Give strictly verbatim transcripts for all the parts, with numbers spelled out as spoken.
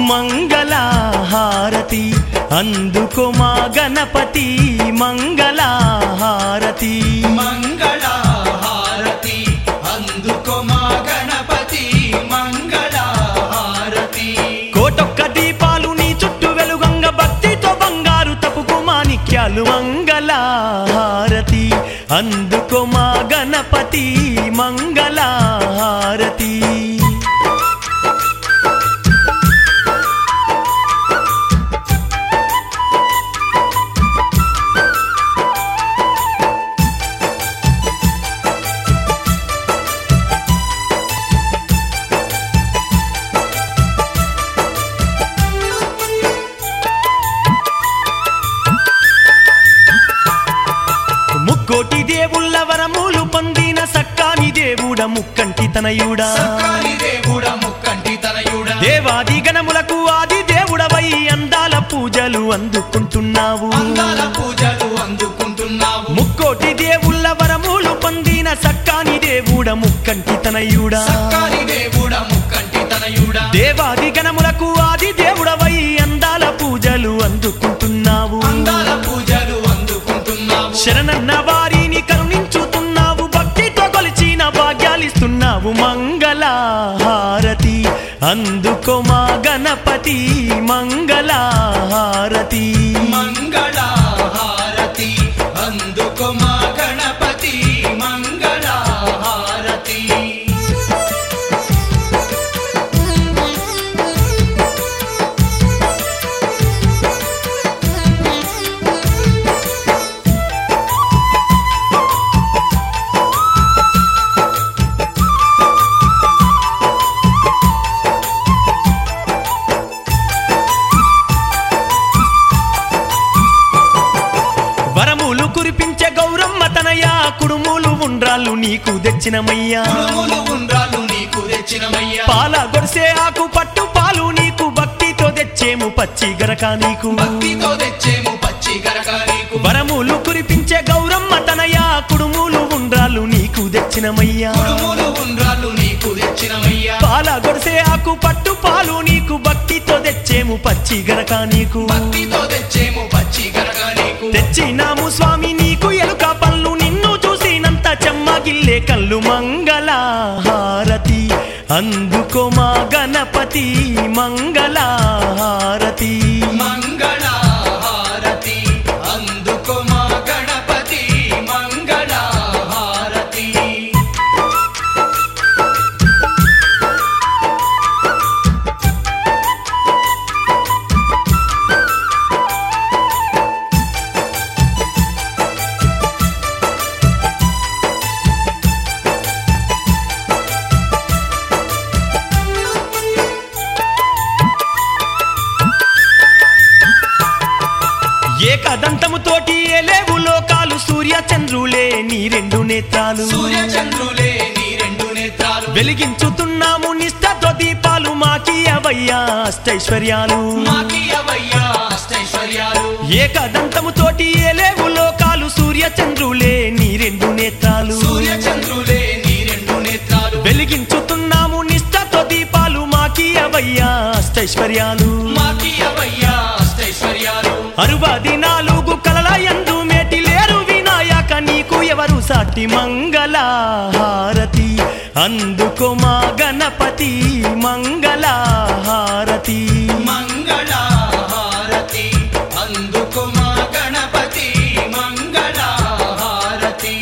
మంగళహారతి అందుకో మా గణపతి మంగళహారతి మంగళహారతి అందుకో మా గణపతి మంగళహారతి కోటొక్క దీపాలు నీ చుట్టూ వెలుగంగ భక్తితో బంగారు తపుకు మాణిక్యాలు మంగళహారతి అందుకో మా గణపతి మంగళహారతి ముక్కోటి దేవుళ్ళ వరములు పొందిన సక్కాని దేవుడ ముక్కంటి తనయుడా సక్కాని దేవుడ ముక్కంటి తనయుడా దేవాది గణములకు ఆది దేవుడవై అందాల పూజలు అందుకుంటున్నావు అందాల పూజలు అందుకుంటున్నావు ముక్కోటి దేవుళ్ళ వరములు పొందిన సక్కాని దేవుడ ముక్కంటి తనయుడా సక్కాని దేవుడ ముక్కంటి తనయుడా దేవాది గణములకు ఆది దేవుడవై అందాల పూజలు అందుకుంటున్నావు అందాల పూజలు అందుకుంటున్నావు శరణన్న వారిని కరుణించుతున్నావు భక్తితో కొలిచిన భాగ్యాలిస్తున్నావు మంగళహారతి అందుకో మా గణపతి మంగళహారతి మంగళహారతి అందుకో మా గణపతి మంగళహారతి వరములు కురిపించే గౌరమ్మ తనయ కుడుములు ఉండ్రాళ్ళు నీకు తెచ్చినమయ్యా కుడుములు ఉండ్రాళ్ళు నీకు తెచ్చినమయ్యా పాల గొడిసే ఆకు పట్టు పాలు నీకు భక్తితో తెచ్చేము పచ్చి గరక నీకు భక్తితో తెచ్చేము పచ్చి గరక నీకు వరములు కురిపించే గౌరమ్మ తనయ కుడుములు ఉండ్రాళ్ళు నీకు తెచ్చినమయ్యా కుడుములు ఉండ్రాళ్ళు నీకు తెచ్చినమయ్యా పాల గొడిసే ఆకు పట్టు పాలు నీకు భక్తితో తెచ్చేము పచ్చి గరక నీకు భక్తితో తెచ్చేము పచ్చి గరక నీకు తెచ్చినాము స్వామి నీకు ఎలుక పళ్ళు నిన్ను చూసినంత చెమ్మగిల్లే కళ్ళు మంగళహారతి అందుకో మా గణపతి మంగళహారతి మంగళహారతి అందుకో మా గణపతి మంగళహారతి ఏకదంతముతోటి ఏలేవు లోకాలు సూర్య చంద్రులే నీ రెండు నేత్రాలు సూర్య చంద్రులే నీ రెండు నేత్రాలు వెలిగించుతున్నాము నిష్ఠతో దీపాలు మాకియవయ్యా అష్టైశ్వర్యాలు మాకియవయ్యా అష్టైశ్వర్యాలు ఏకదంతముతోటి ఏలేవు లోకాలు సూర్య చంద్రులే నీ రెండు నేత్రాలు సూర్య చంద్రులే నీ రెండు నేత్రాలు వెలిగించుతున్నాము నిష్ఠతో దీపాలు మాకియవయ్యా అష్టైశ్వర్యాలు మాకియవయ్యా అష్టైశ్వర్యాలు అరువది నాలుగు కలల యందు మేటి లేరు వినాయక నీకు ఎవరు సాటి మంగళహారతి అందుకో మా గణపతి మంగళహారతి మంగళహారతి అందుకో మా గణపతి మంగళహారతి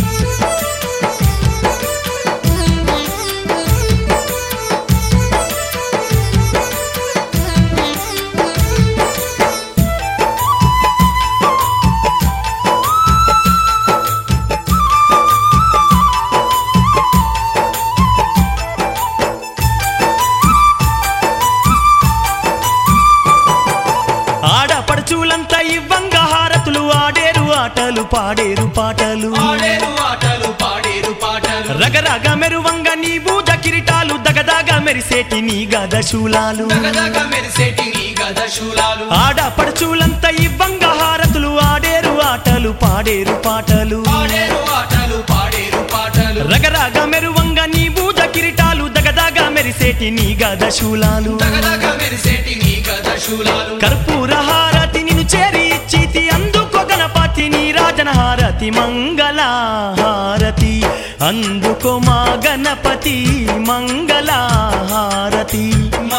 ఆడపడుచులంతా ఇవ్వంగా హారతులు ఆడేరు ఆటలు పాడేరు పాటలు ఆడేరు ఆటలు పాడేరు పాటలు రగరగ మెరువంగ నీ బూజ కిరీటాలు దగదగ మెరిసేటి నీ గదశూలాలు దగదగ మెరిసేటి నీ గదశూలాలు ఆడపడుచులంతా ఇవ్వంగా హారతులు ఆడేరు ఆటలు పాడేరు పాటలు ఆడేరు ఆటలు పాడేరు పాటలు రగరగ మెరువంగ నీ బూజ కిరీటాలు దగదగ మెరిసేటి నీ గదశూలాలు దగదగ మెరిసేటి నీ శూలాలు కర్పూర హారతి నిన్ను చేరి ఇచ్చితి అందుకో గణపతి నీ రాజన హారతి మంగళ హారతి అందుకో మా గణపతి మంగళ హారతి